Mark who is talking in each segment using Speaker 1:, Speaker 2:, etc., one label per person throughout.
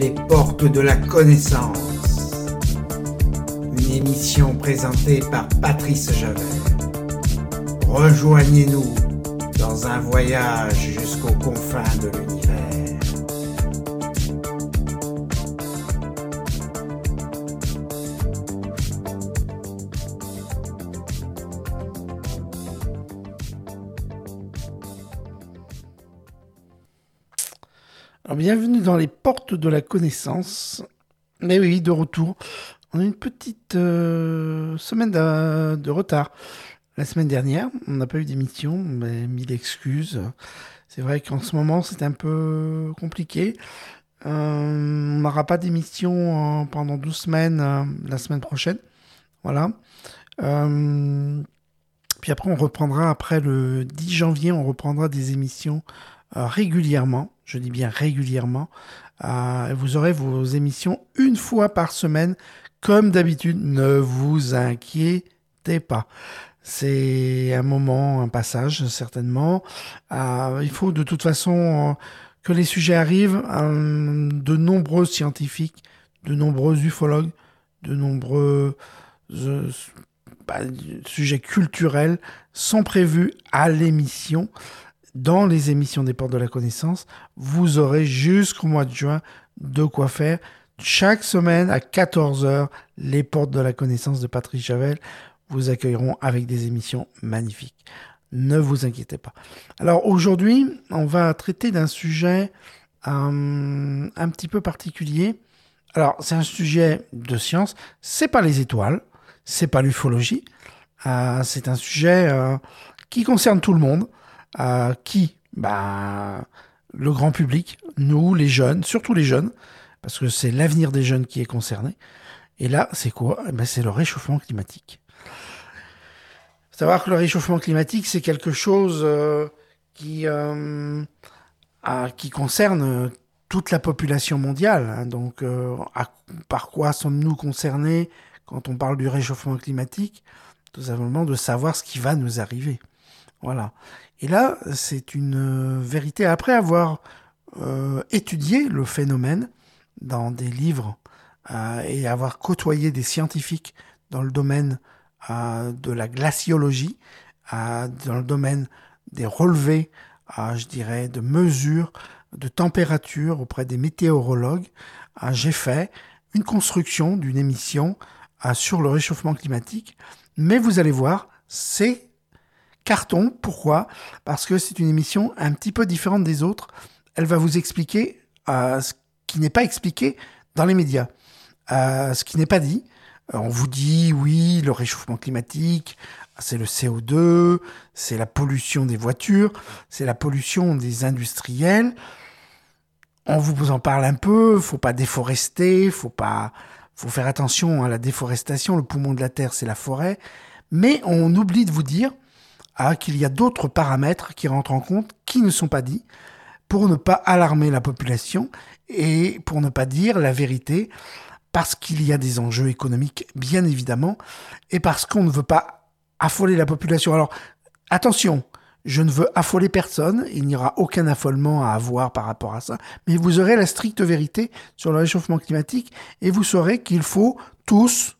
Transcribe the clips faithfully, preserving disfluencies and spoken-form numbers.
Speaker 1: Les portes de la connaissance. Une émission présentée par Patrice Javel. Rejoignez-nous dans un voyage jusqu'aux confins de l'univers.
Speaker 2: Alors, bienvenue dans les portes de la connaissance. Mais oui, de retour. On a une petite euh, semaine de, de retard. La semaine dernière, on n'a pas eu d'émission, mais mille excuses. C'est vrai qu'en ce moment, c'est un peu compliqué. Euh, on n'aura pas d'émission euh, pendant douze semaines euh, la semaine prochaine. Voilà. Euh, puis après, on reprendra, après le dix janvier, on reprendra des émissions euh, régulièrement. Je dis bien régulièrement. Euh, vous aurez vos émissions une fois par semaine, comme d'habitude. Ne vous inquiétez pas. C'est un moment, un passage, certainement. Euh, il faut de toute façon euh, que les sujets arrivent. Euh, de nombreux scientifiques, de nombreux ufologues, de nombreux euh, bah, sujets culturels sont prévus à l'émission. Dans les émissions des Portes de la Connaissance, vous aurez jusqu'au mois de juin de quoi faire. Chaque semaine à quatorze heures, les Portes de la Connaissance de Patrice Javel vous accueilleront avec des émissions magnifiques. Ne vous inquiétez pas. Alors aujourd'hui, on va traiter d'un sujet euh, un petit peu particulier. Alors c'est un sujet de science, c'est pas les étoiles, c'est pas l'ufologie, euh, c'est un sujet euh, qui concerne tout le monde. Euh, qui bah, le grand public, nous, les jeunes, surtout les jeunes, parce que c'est l'avenir des jeunes qui est concerné. Et là, c'est quoi ? Eh ben, c'est le réchauffement climatique. Faut savoir que le réchauffement climatique, c'est quelque chose euh, qui, euh, à, qui concerne toute la population mondiale. Hein. Donc, euh, à, par quoi sommes-nous concernés quand on parle du réchauffement climatique ? Tout simplement de savoir ce qui va nous arriver. Voilà. Et là, c'est une vérité. Après avoir euh, étudié le phénomène dans des livres euh, et avoir côtoyé des scientifiques dans le domaine euh, de la glaciologie, euh, dans le domaine des relevés, euh, je dirais, de mesures de température auprès des météorologues, euh, j'ai fait une construction d'une émission euh, sur le réchauffement climatique. Mais vous allez voir, c'est carton. Pourquoi ? Parce que c'est une émission un petit peu différente des autres. Elle va vous expliquer euh, ce qui n'est pas expliqué dans les médias, euh, ce qui n'est pas dit. Euh, on vous dit, oui, le réchauffement climatique, c'est le C O deux, c'est la pollution des voitures, c'est la pollution des industriels. On vous en parle un peu, faut pas déforester, faut pas, faut faire attention à la déforestation. Le poumon de la terre, c'est la forêt. Mais on oublie de vous dire Ah, qu'il y a d'autres paramètres qui rentrent en compte, qui ne sont pas dits, pour ne pas alarmer la population et pour ne pas dire la vérité, parce qu'il y a des enjeux économiques, bien évidemment, et parce qu'on ne veut pas affoler la population. Alors, attention, je ne veux affoler personne, il n'y aura aucun affolement à avoir par rapport à ça, mais vous aurez la stricte vérité sur le réchauffement climatique, et vous saurez qu'il faut tous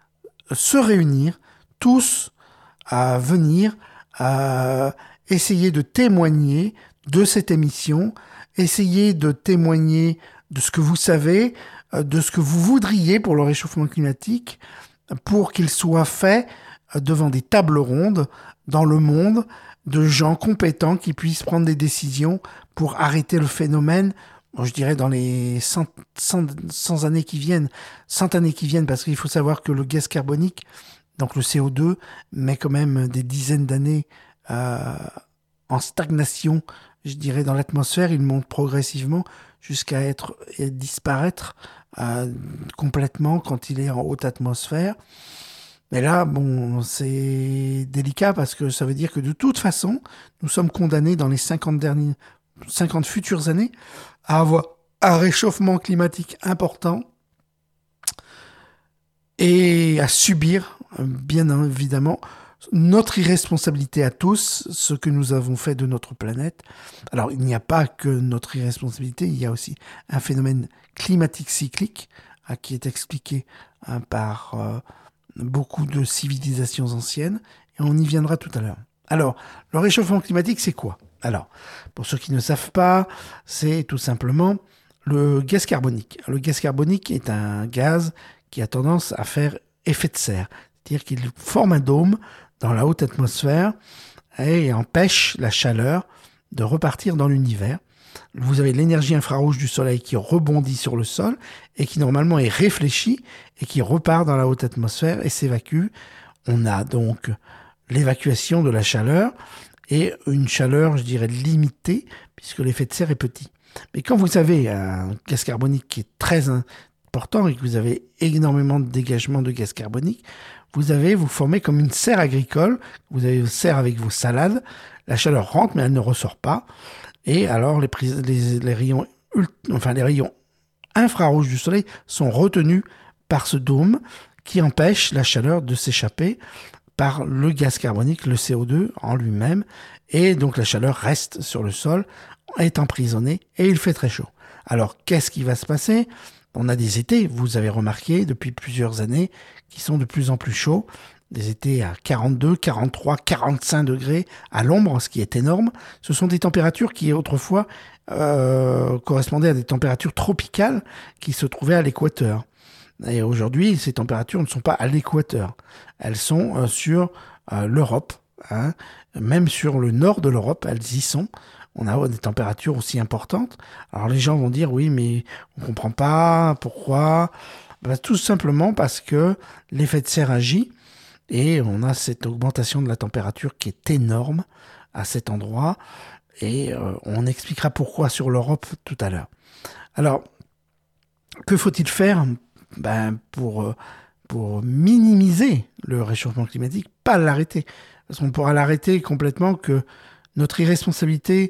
Speaker 2: se réunir, tous à venir Euh, essayer de témoigner de cette émission, essayer de témoigner de ce que vous savez, euh, de ce que vous voudriez pour le réchauffement climatique, pour qu'il soit fait euh, devant des tables rondes dans le monde, de gens compétents qui puissent prendre des décisions pour arrêter le phénomène, bon, je dirais dans les cent, cent, cent années qui viennent, cent années qui viennent, parce qu'il faut savoir que le gaz carbonique, donc le C O deux, met quand même des dizaines d'années euh, en stagnation, je dirais, dans l'atmosphère. Il monte progressivement jusqu'à être et disparaître euh, complètement quand il est en haute atmosphère. Mais là, bon, c'est délicat parce que ça veut dire que de toute façon, nous sommes condamnés dans les cinquante dernières, cinquante futures années à avoir un réchauffement climatique important et à subir, bien évidemment, notre irresponsabilité à tous, ce que nous avons fait de notre planète. Alors, il n'y a pas que notre irresponsabilité, il y a aussi un phénomène climatique cyclique hein, qui est expliqué hein, par euh, beaucoup de civilisations anciennes, et on y viendra tout à l'heure. Alors, le réchauffement climatique, c'est quoi? Alors, pour ceux qui ne savent pas, c'est tout simplement le gaz carbonique. Le gaz carbonique est un gaz qui a tendance à faire effet de serre, c'est-à-dire qu'il forme un dôme dans la haute atmosphère et empêche la chaleur de repartir dans l'univers. Vous avez l'énergie infrarouge du soleil qui rebondit sur le sol et qui normalement est réfléchie et qui repart dans la haute atmosphère et s'évacue. On a donc l'évacuation de la chaleur et une chaleur, je dirais, limitée puisque l'effet de serre est petit. Mais quand vous avez un gaz carbonique qui est très important et que vous avez énormément de dégagement de gaz carbonique, vous avez, vous formez comme une serre agricole, vous avez une serre avec vos salades, la chaleur rentre mais elle ne ressort pas, et alors les, les, les, rayons, enfin les rayons infrarouges du soleil sont retenus par ce dôme qui empêche la chaleur de s'échapper par le gaz carbonique, le C O deux en lui-même, et donc la chaleur reste sur le sol, est emprisonnée, et il fait très chaud. Alors qu'est-ce qui va se passer ? On a des étés, vous avez remarqué depuis plusieurs années, qui sont de plus en plus chauds, des étés à quarante-deux, quarante-trois, quarante-cinq degrés à l'ombre, ce qui est énorme. Ce sont des températures qui autrefois euh, correspondaient à des températures tropicales qui se trouvaient à l'équateur. Et aujourd'hui, ces températures ne sont pas à l'équateur, elles sont euh, sur euh, l'Europe, hein. Même sur le nord de l'Europe, elles y sont. On a des températures aussi importantes. Alors les gens vont dire oui, mais on comprend pas pourquoi. Ben, tout simplement parce que l'effet de serre agit et on a cette augmentation de la température qui est énorme à cet endroit et euh, on expliquera pourquoi sur l'Europe tout à l'heure. Alors, que faut-il faire ben, pour, pour minimiser le réchauffement climatique? Pas l'arrêter. Parce qu'on pourra l'arrêter complètement que notre irresponsabilité,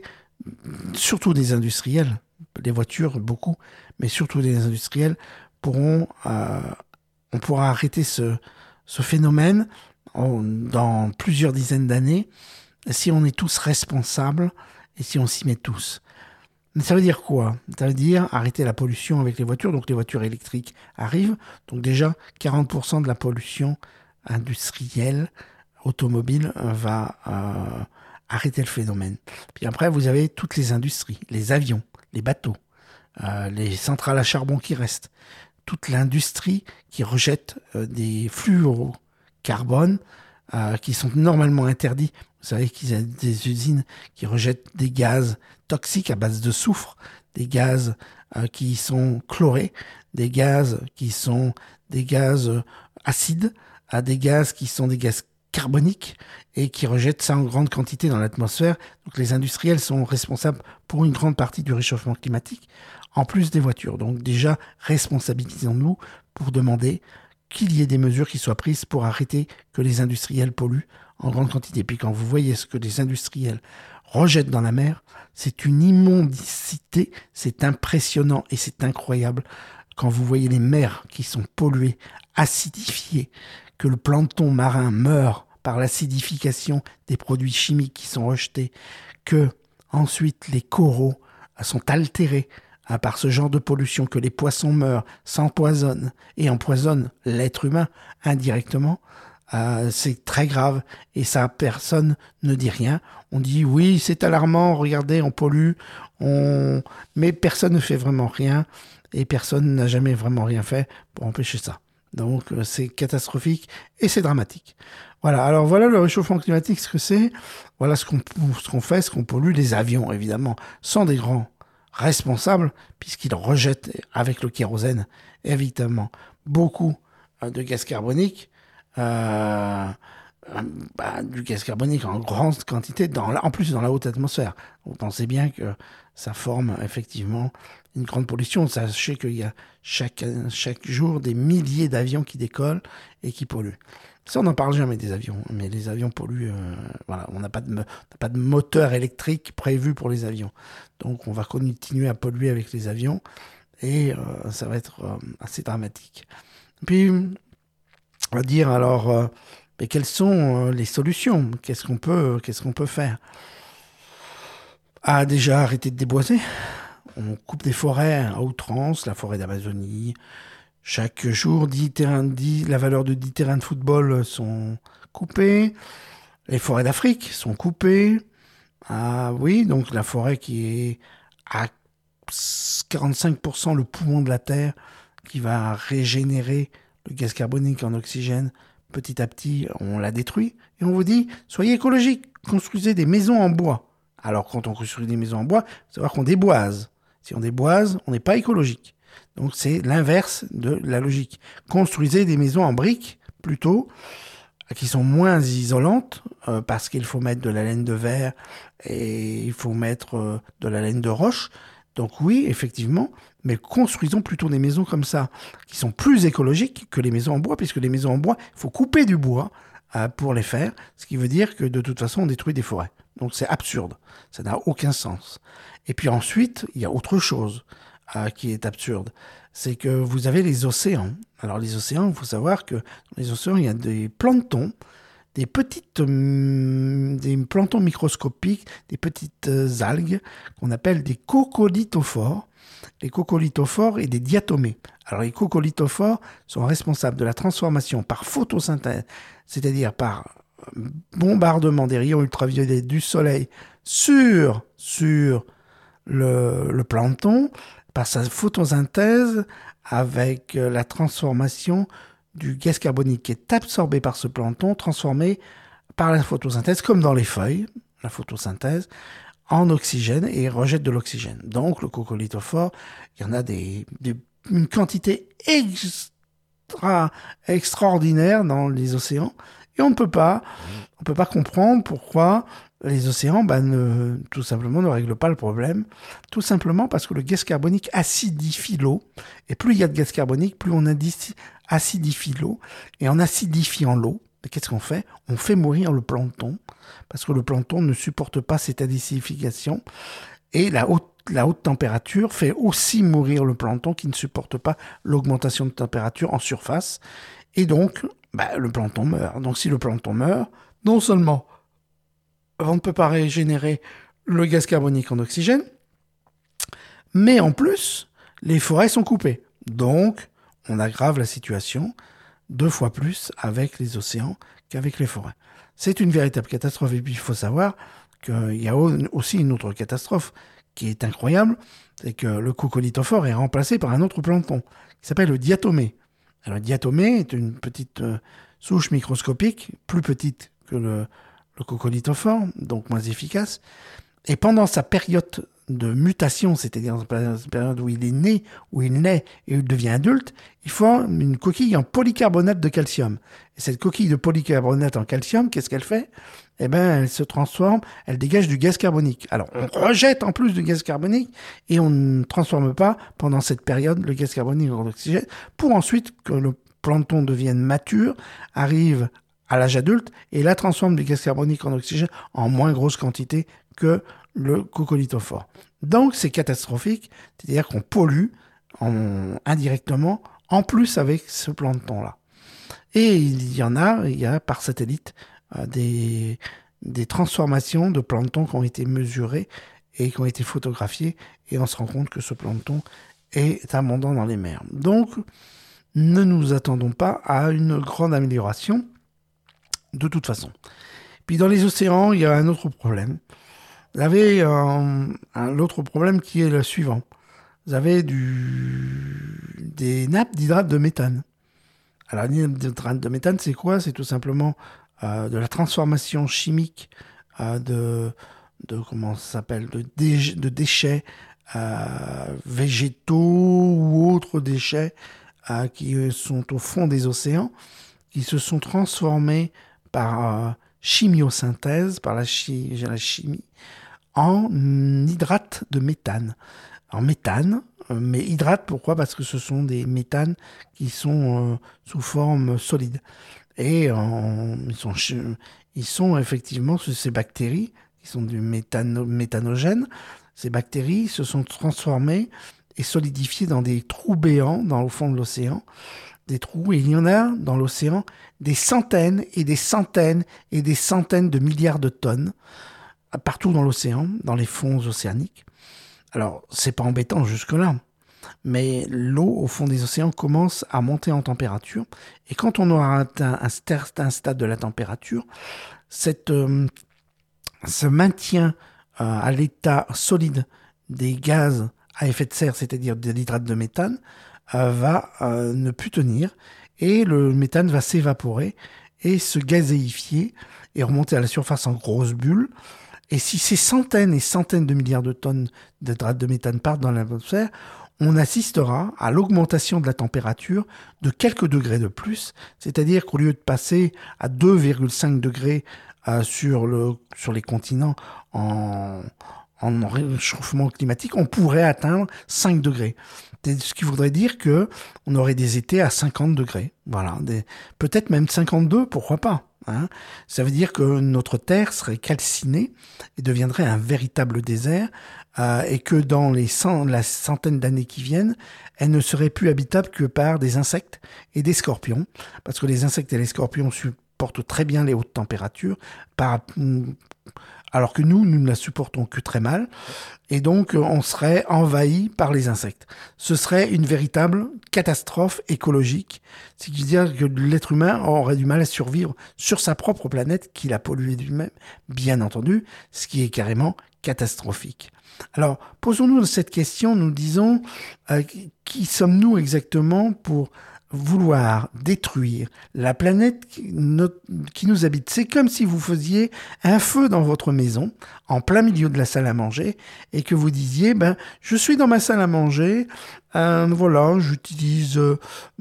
Speaker 2: surtout des industriels, les voitures beaucoup, mais surtout des industriels, pourront, euh, on pourra arrêter ce, ce phénomène en, dans plusieurs dizaines d'années si on est tous responsables et si on s'y met tous. Mais ça veut dire quoi? Ça veut dire arrêter la pollution avec les voitures, donc les voitures électriques arrivent, donc déjà quarante pour cent de la pollution industrielle, automobile, va... Euh, arrêter le phénomène. Puis après, vous avez toutes les industries, les avions, les bateaux, euh, les centrales à charbon qui restent, toute l'industrie qui rejette euh, des fluorocarbones euh, qui sont normalement interdits. Vous savez qu'il y a des usines qui rejettent des gaz toxiques à base de soufre, des gaz euh, qui sont chlorés, des gaz qui sont des gaz euh, acides, à des gaz qui sont des gaz carbonique et qui rejettent ça en grande quantité dans l'atmosphère. Donc les industriels sont responsables pour une grande partie du réchauffement climatique, en plus des voitures. Donc déjà, responsabilisons-nous pour demander qu'il y ait des mesures qui soient prises pour arrêter que les industriels polluent en grande quantité. Puis quand vous voyez ce que les industriels rejettent dans la mer, c'est une immondicité, c'est impressionnant et c'est incroyable. Quand vous voyez les mers qui sont polluées, acidifiées, que le plancton marin meurt par l'acidification des produits chimiques qui sont rejetés, que ensuite les coraux sont altérés hein, par ce genre de pollution, que les poissons meurent, s'empoisonnent et empoisonnent l'être humain indirectement, euh, c'est très grave et ça, personne ne dit rien. On dit oui, c'est alarmant, regardez, on pollue, on... mais personne ne fait vraiment rien et personne n'a jamais vraiment rien fait pour empêcher ça. Donc c'est catastrophique et c'est dramatique. Voilà, alors voilà le réchauffement climatique, ce que c'est. Voilà ce qu'on, ce qu'on fait, ce qu'on pollue. Les avions, évidemment, sont des grands responsables, puisqu'ils rejettent avec le kérosène, évidemment, beaucoup de gaz carbonique. Euh, bah, du gaz carbonique en grande quantité, dans la, en plus dans la haute atmosphère. Vous pensez bien que ça forme effectivement une grande pollution. Sachez qu'il y a chaque, chaque jour des milliers d'avions qui décollent et qui polluent. Ça, on n'en parle jamais des avions, mais les avions polluent. Euh, voilà, on n'a pas de, pas de moteur électrique prévu pour les avions. Donc, on va continuer à polluer avec les avions et euh, ça va être euh, assez dramatique. Puis, on va dire alors, euh, Mais quelles sont euh, les solutions? Qu'est-ce qu'on peut, qu'est-ce qu'on peut faire? Ah, déjà, arrêter de déboiser. On coupe des forêts à outrance, la forêt d'Amazonie. Chaque jour, dix terrains, dix, la valeur de dix terrains de football sont coupés. Les forêts d'Afrique sont coupées. Ah oui, donc la forêt qui est à quarante-cinq pour cent le poumon de la Terre, qui va régénérer le gaz carbonique en oxygène, petit à petit, on la détruit. Et on vous dit, soyez écologiques, construisez des maisons en bois. Alors quand on construit des maisons en bois, il faut savoir qu'on déboise. Si on déboise, on n'est pas écologique. Donc c'est l'inverse de la logique. Construisez des maisons en briques, plutôt, qui sont moins isolantes, euh, parce qu'il faut mettre de la laine de verre et il faut mettre euh, de la laine de roche. Donc oui, effectivement, mais construisons plutôt des maisons comme ça, qui sont plus écologiques que les maisons en bois, puisque les maisons en bois, il faut couper du bois euh, pour les faire, ce qui veut dire que de toute façon, on détruit des forêts. Donc c'est absurde, ça n'a aucun sens. Et puis ensuite, il y a autre chose euh, qui est absurde, c'est que vous avez les océans. Alors les océans, il faut savoir que dans les océans, il y a des planctons, des petites, hum, des planctons microscopiques, des petites euh, algues qu'on appelle des coccolithophores, les coccolithophores et des diatomées. Alors les coccolithophores sont responsables de la transformation par photosynthèse, c'est-à-dire par bombardement des rayons ultraviolets du soleil sur, sur le, le plancton, par sa photosynthèse avec la transformation du gaz carbonique qui est absorbé par ce plancton, transformé par la photosynthèse, comme dans les feuilles, la photosynthèse, en oxygène et rejette de l'oxygène. Donc le coccolithophore, il y en a des, des, une quantité extra, extraordinaire dans les océans, et on ne peut pas, on peut pas comprendre pourquoi les océans, bah, ne, tout simplement, ne règlent pas le problème. Tout simplement parce que le gaz carbonique acidifie l'eau. Et plus il y a de gaz carbonique, plus on acidifie l'eau. Et en acidifiant l'eau, qu'est-ce qu'on fait? On fait mourir le plancton. Parce que le plancton ne supporte pas cette acidification. Et la haute, la haute température fait aussi mourir le plancton qui ne supporte pas l'augmentation de température en surface. Et donc, bah, le plancton meurt. Donc si le plancton meurt, non seulement on ne peut pas régénérer le gaz carbonique en oxygène, mais en plus, les forêts sont coupées. Donc, on aggrave la situation deux fois plus avec les océans qu'avec les forêts. C'est une véritable catastrophe. Et puis, il faut savoir qu'il y a aussi une autre catastrophe qui est incroyable, c'est que le coccolithophore est remplacé par un autre plancton qui s'appelle le diatomée. Alors, le diatomée est une petite euh, souche microscopique, plus petite que le le coccolithophore, donc moins efficace. Et pendant sa période de mutation, c'est-à-dire la période où il est né, où il naît et où il devient adulte, il forme une coquille en polycarbonate de calcium. Et cette coquille de polycarbonate en calcium, qu'est-ce qu'elle fait? Eh bien, elle se transforme, elle dégage du gaz carbonique. Alors, on rejette en plus du gaz carbonique et on ne transforme pas pendant cette période le gaz carbonique en oxygène pour ensuite que le plancton devienne mature, arrive à l'âge adulte, et là transforme du gaz carbonique en oxygène en moins grosse quantité que le coccolithophore. Donc c'est catastrophique, c'est-à-dire qu'on pollue en, indirectement, en plus avec ce plancton-là. Et il y en a, il y a par satellite euh, des, des transformations de plancton qui ont été mesurées et qui ont été photographiées, et on se rend compte que ce plancton est abondant dans les mers. Donc ne nous attendons pas à une grande amélioration de toute façon. Puis dans les océans, il y a un autre problème. Vous avez euh, un autre problème qui est le suivant. Vous avez du, des nappes d'hydrate de méthane. Alors, l'hydrate de méthane, c'est quoi? C'est tout simplement euh, de la transformation chimique euh, de, de, comment ça s'appelle, de, dé, de déchets euh, végétaux ou autres déchets euh, qui sont au fond des océans, qui se sont transformés par euh, chimiosynthèse, par la, chi la chimie, en hydrate de méthane. En méthane, euh, mais hydrate, pourquoi? Parce que ce sont des méthanes qui sont euh, sous forme solide. Et euh, ils, sont, ils sont effectivement ces bactéries, qui sont du méthano méthanogène. Ces bactéries se sont transformées et solidifiées dans des trous béants dans le fond de l'océan. des trous, et il y en a dans l'océan des centaines et des centaines et des centaines de milliards de tonnes, partout dans l'océan, dans les fonds océaniques. Alors, c'est pas embêtant jusque-là, mais l'eau au fond des océans commence à monter en température, et quand on aura atteint un certain stade de la température, cette, euh, ce maintien euh, à l'état solide des gaz à effet de serre, c'est-à-dire de l'hydrate de méthane, euh, va euh, ne plus tenir, et le méthane va s'évaporer et se gazéifier et remonter à la surface en grosses bulles. Et si ces centaines et centaines de milliards de tonnes d'hydrate de méthane partent dans l'atmosphère, on assistera à l'augmentation de la température de quelques degrés de plus, c'est-à-dire qu'au lieu de passer à deux virgule cinq degrés euh, sur, le, sur les continents en, en réchauffement climatique, on pourrait atteindre cinq degrés. Ce qui voudrait dire qu'on aurait des étés à cinquante degrés, voilà, des, peut-être même cinquante-deux, pourquoi pas. Hein. Ça veut dire que notre Terre serait calcinée et deviendrait un véritable désert, euh, et que dans les cent, la centaine d'années qui viennent, elle ne serait plus habitable que par des insectes et des scorpions, parce que les insectes et les scorpions supportent très bien les hautes températures, par, alors que nous, nous ne la supportons que très mal, et donc on serait envahi par les insectes. Ce serait une véritable catastrophe écologique, c'est-à-dire que l'être humain aurait du mal à survivre sur sa propre planète qu'il a polluée lui-même, bien entendu, ce qui est carrément catastrophique. Alors, posons-nous cette question, nous disons, euh, qui sommes-nous exactement pour vouloir détruire la planète qui, notre, qui nous habite? C'est comme si vous faisiez un feu dans votre maison, en plein milieu de la salle à manger, et que vous disiez, ben, je suis dans ma salle à manger, euh, voilà, j'utilise euh,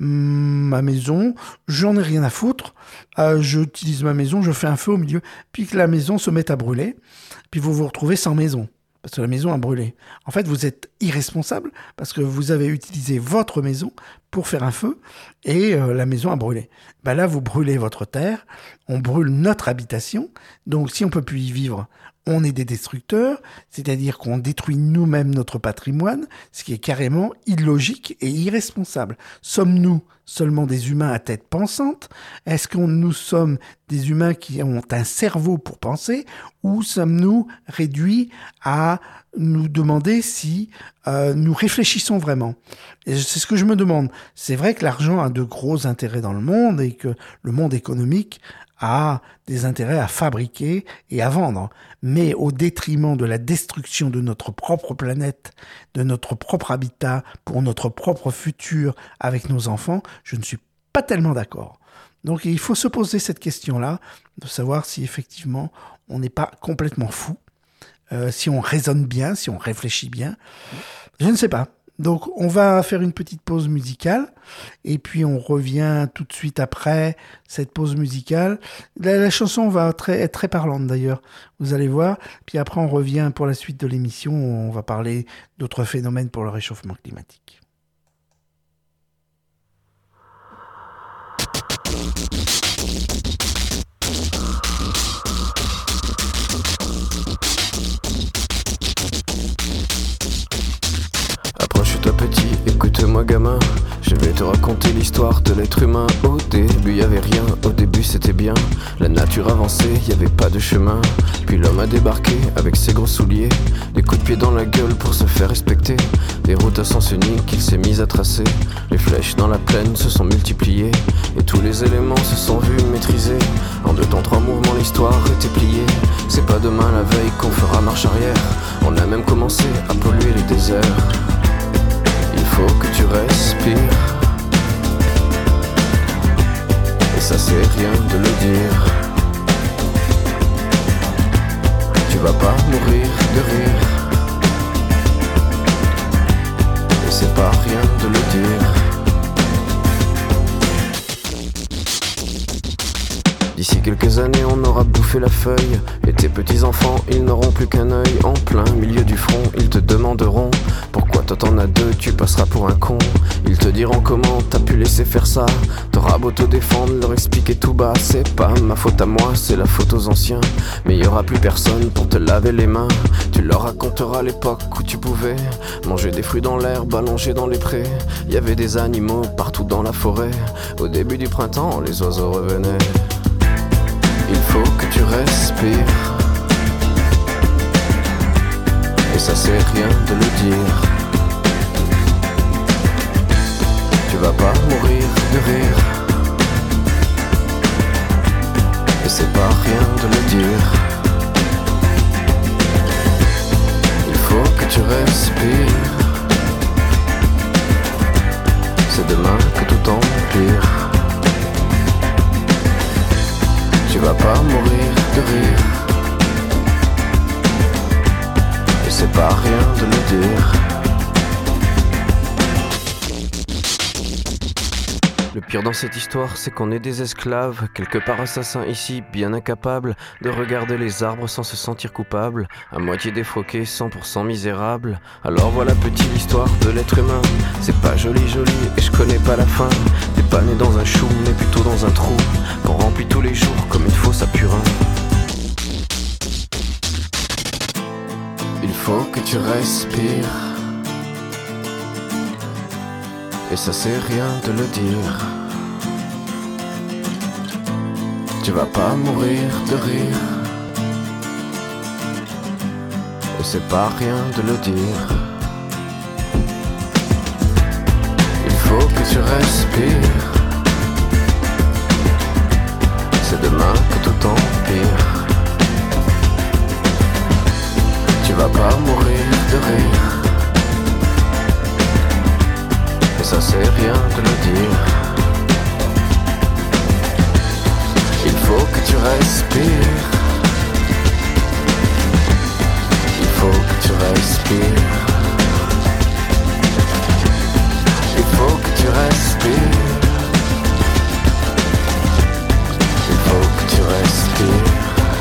Speaker 2: ma maison, j'en ai rien à foutre, euh, j'utilise ma maison, je fais un feu au milieu, puis que la maison se mette à brûler, puis vous vous retrouvez sans maison. Parce que la maison a brûlé. En fait, vous êtes irresponsable parce que vous avez utilisé votre maison pour faire un feu et euh, la maison a brûlé. Ben là, vous brûlez votre terre, on brûle notre habitation. Donc, si on ne peut plus y vivre, on est des destructeurs, c'est-à-dire qu'on détruit nous-mêmes notre patrimoine, ce qui est carrément illogique et irresponsable. Sommes-nous seulement des humains à tête pensante? Est-ce que nous sommes des humains qui ont un cerveau pour penser? Ou sommes-nous réduits à nous demander si euh, nous réfléchissons vraiment? Et c'est ce que je me demande. C'est vrai que l'argent a de gros intérêts dans le monde et que le monde économique a des intérêts à fabriquer et à vendre, mais au détriment de la destruction de notre propre planète, de notre propre habitat, pour notre propre futur avec nos enfants, je ne suis pas tellement d'accord. Donc il faut se poser cette question-là, de savoir si effectivement on n'est pas complètement fou, euh, si on raisonne bien, si on réfléchit bien, je ne sais pas. Donc on va faire une petite pause musicale et puis on revient tout de suite après cette pause musicale. La, la chanson va très, être très parlante d'ailleurs, vous allez voir. Puis après on revient pour la suite de l'émission, on va parler d'autres phénomènes pour le réchauffement climatique.
Speaker 3: Approche-toi petit, écoute-moi gamin, je vais te raconter l'histoire de l'être humain. Au début y avait rien, au début c'était bien, la nature avançait, y avait pas de chemin. Puis l'homme a débarqué avec ses gros souliers, des coups de pied dans la gueule pour se faire respecter, des routes à sens unique qu'il s'est mis à tracer. Les flèches dans la plaine se sont multipliées et tous les éléments se sont vus maîtrisés. En deux temps trois mouvements l'histoire était pliée. C'est pas demain la veille qu'on fera marche arrière, on a même commencé à polluer les déserts. Il faut que tu respires, et ça c'est rien de le dire. Tu vas pas mourir de rire, et c'est pas rien de le dire. D'ici quelques années on aura bouffé la feuille, et tes petits enfants ils n'auront plus qu'un œil. En plein milieu du front ils te demanderont pourquoi toi t'en as deux, tu passeras pour un con. Ils te diront comment t'as pu laisser faire ça, t'auras T'auras beau te défendre, leur expliquer tout bas, c'est pas ma faute à moi, c'est la faute aux anciens. Mais y aura plus personne pour te laver les mains. Tu leur raconteras l'époque où tu pouvais manger des fruits dans l'herbe, allonger dans les prés. Y avait des animaux partout dans la forêt. Au début du printemps, les oiseaux revenaient. Il faut que tu respires, et ça c'est rien de le dire. Tu vas pas mourir de rire, et c'est pas rien de le dire. Il faut que tu respires, c'est demain que tout empire. Tu vas pas mourir de rire, et c'est pas rien de le dire. Le pire dans cette histoire, c'est qu'on est des esclaves, quelque part assassins ici, bien incapables de regarder les arbres sans se sentir coupables, à moitié défroqués, cent pour cent misérables. Alors voilà petite l'histoire de l'être humain, c'est pas joli joli et je connais pas la fin. T'es pas né dans un chou, mais plutôt dans un trou, qu'on remplit tous les jours comme une fosse à purin. Il faut que tu respires, et ça c'est rien de le dire. Tu vas pas mourir de rire, et c'est pas rien de le dire. Il faut que tu respires, c'est demain que tout empire. Tu vas pas mourir de rire, et ça c'est rien de le dire. Il faut que tu respires, il faut que tu respires, il faut que tu respires, il faut que tu respires.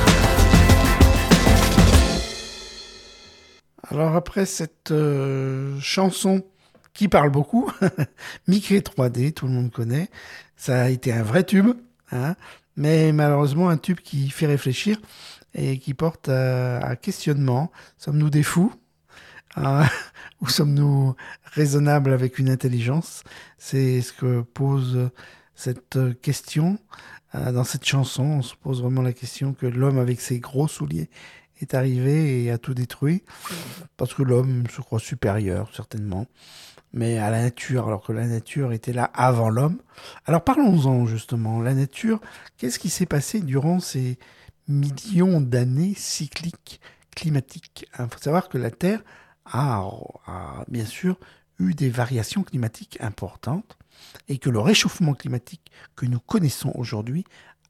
Speaker 2: Alors après cette euh, chanson qui parle beaucoup, Mickey trois D, tout le monde connaît, ça a été un vrai tube, hein, mais malheureusement un tube qui fait réfléchir et qui porte à, à questionnement. Sommes-nous des fous, hein, ou sommes-nous raisonnables avec une intelligence? C'est ce que pose cette question. Euh, dans cette chanson, on se pose vraiment la question que l'homme avec ses gros souliers est arrivé et a tout détruit, parce que l'homme se croit supérieur, certainement, mais à la nature, alors que la nature était là avant l'homme. Alors parlons-en justement, la nature, qu'est-ce qui s'est passé durant ces millions d'années cycliques climatiques? Il faut savoir que la Terre a, a bien sûr eu des variations climatiques importantes, et que le réchauffement climatique que nous connaissons aujourd'hui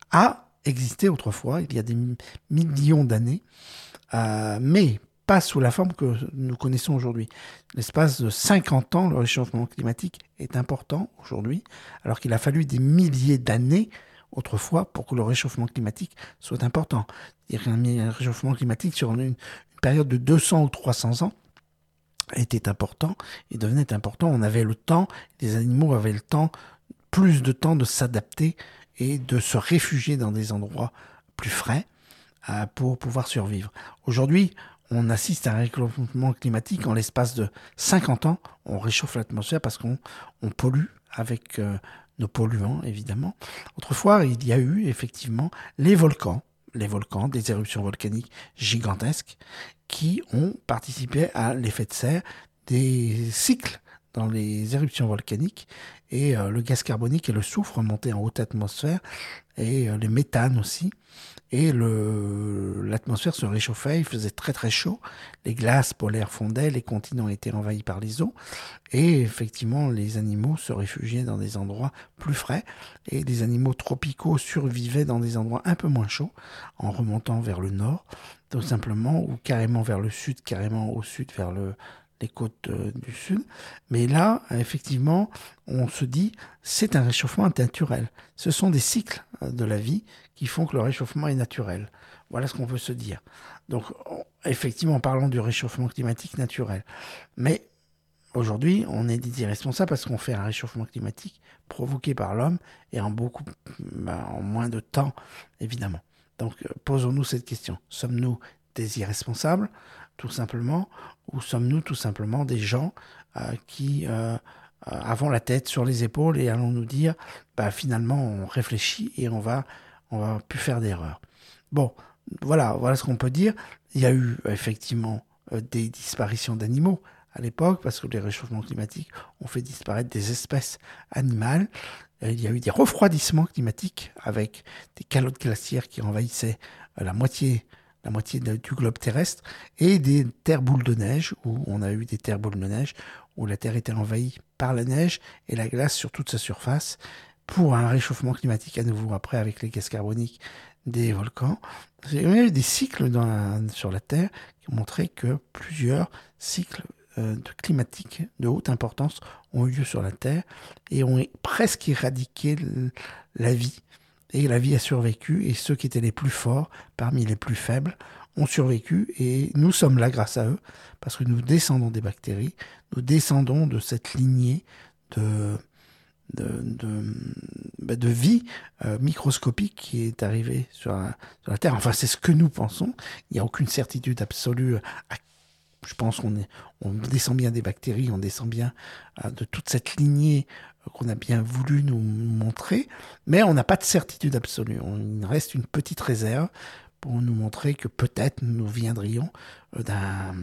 Speaker 2: a existé autrefois, il y a des millions d'années, euh, mais pas sous la forme que nous connaissons aujourd'hui. L'espace de cinquante ans, le réchauffement climatique est important aujourd'hui, alors qu'il a fallu des milliers d'années autrefois pour que le réchauffement climatique soit important. C'est-à-dire qu'un réchauffement climatique sur une, une période de deux cents ou trois cents ans était important et devenait important. On avait le temps, les animaux avaient le temps, plus de temps de s'adapter et de se réfugier dans des endroits plus frais euh, pour pouvoir survivre. Aujourd'hui, on assiste à un réchauffement climatique en l'espace de cinquante ans. On réchauffe l'atmosphère parce qu'on on pollue avec euh, nos polluants, évidemment. Autrefois, il y a eu effectivement les volcans, les volcans, des éruptions volcaniques gigantesques qui ont participé à l'effet de serre, des cycles dans les éruptions volcaniques, et euh, le gaz carbonique et le soufre montaient en haute atmosphère, et euh, les méthanes aussi, et le, l'atmosphère se réchauffait, il faisait très très chaud, les glaces polaires fondaient, les continents étaient envahis par les eaux, et effectivement les animaux se réfugiaient dans des endroits plus frais, et les animaux tropicaux survivaient dans des endroits un peu moins chauds, en remontant vers le nord, tout simplement, ou carrément vers le sud, carrément au sud, vers le, les côtes euh, du sud. Mais là, effectivement, on se dit, c'est un réchauffement naturel. Ce sont des cycles de la vie qui font que le réchauffement est naturel. Voilà ce qu'on peut se dire. Donc, on, effectivement, en parlant du réchauffement climatique naturel. Mais aujourd'hui, on est des irresponsables parce qu'on fait un réchauffement climatique provoqué par l'homme et en beaucoup, ben, en moins de temps, évidemment. Donc, euh, posons-nous cette question. Sommes-nous des irresponsables, tout simplement, ou sommes-nous tout simplement des gens euh, qui euh, avons la tête sur les épaules et allons nous dire, bah, finalement, on réfléchit et on va, on va plus faire d'erreurs. Bon, voilà, voilà ce qu'on peut dire. Il y a eu effectivement euh, des disparitions d'animaux à l'époque, parce que les réchauffements climatiques ont fait disparaître des espèces animales. Il y a eu des refroidissements climatiques avec des calottes glaciaires qui envahissaient la moitié, la moitié de, du globe terrestre et des terres boules de neige, où on a eu des terres boules de neige, où la Terre était envahie par la neige et la glace sur toute sa surface, pour un réchauffement climatique à nouveau après avec les gaz carboniques des volcans. Il y a eu des cycles dans la, sur la Terre qui ont montré que plusieurs cycles euh, de climatiques de haute importance ont eu lieu sur la Terre et ont presque éradiqué le, la vie. Et la vie a survécu et ceux qui étaient les plus forts parmi les plus faibles ont survécu et nous sommes là grâce à eux parce que nous descendons des bactéries, nous descendons de cette lignée de... De, de, bah de vie euh, microscopique qui est arrivée sur la, sur la Terre. Enfin, c'est ce que nous pensons. Il n'y a aucune certitude absolue. À, je pense qu'on est, on descend bien des bactéries, on descend bien euh, de toute cette lignée euh, qu'on a bien voulu nous montrer, mais on n'a pas de certitude absolue. On, il reste une petite réserve pour nous montrer que peut-être nous viendrions d'un,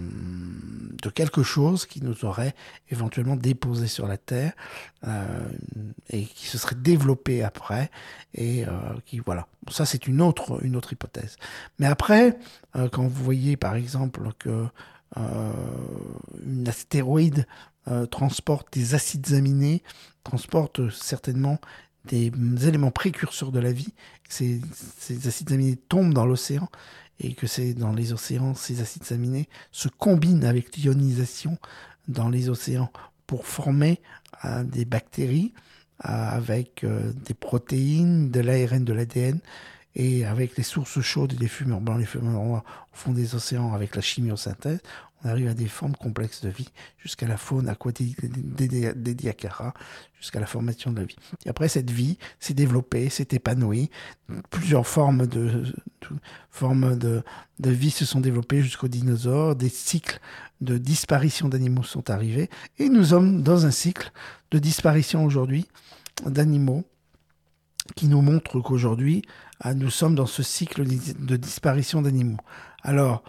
Speaker 2: de quelque chose qui nous aurait éventuellement déposé sur la Terre euh, et qui se serait développé après. Et euh, qui, voilà. Ça, c'est une autre, une autre hypothèse. Mais après, euh, quand vous voyez par exemple que euh, une astéroïde euh, transporte des acides aminés, transporte certainement des éléments précurseurs de la vie, ces, ces acides aminés tombent dans l'océan et que c'est dans les océans, ces acides aminés se combinent avec l'ionisation dans les océans pour former euh, des bactéries euh, avec euh, des protéines, de l'A R N, de l'A D N et avec les sources chaudes et les fumeurs blancs, les fumeurs noirs au fond des océans avec la chimiosynthèse. On arrive à des formes complexes de vie, jusqu'à la faune aquatique des, des, des Diacara, jusqu'à la formation de la vie. Et après, cette vie s'est développée, s'est épanouie. Plusieurs formes de, de, formes de, de vie se sont développées jusqu'aux dinosaures. Des cycles de disparition d'animaux sont arrivés. Et nous sommes dans un cycle de disparition aujourd'hui d'animaux qui nous montre qu'aujourd'hui, nous sommes dans ce cycle de disparition d'animaux. Alors,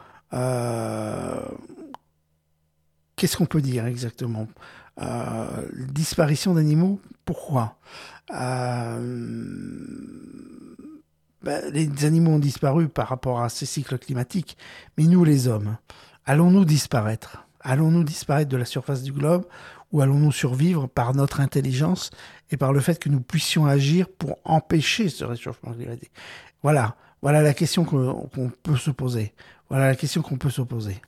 Speaker 2: euh, qu'est-ce qu'on peut dire exactement ? euh, Disparition d'animaux, pourquoi ? euh, ben, Les animaux ont disparu par rapport à ces cycles climatiques, mais nous les hommes, allons-nous disparaître ? Allons-nous disparaître de la surface du globe ou allons-nous survivre par notre intelligence et par le fait que nous puissions agir pour empêcher ce réchauffement climatique ? Voilà, voilà la question qu'on, qu'on peut se poser. Voilà la question qu'on peut se poser.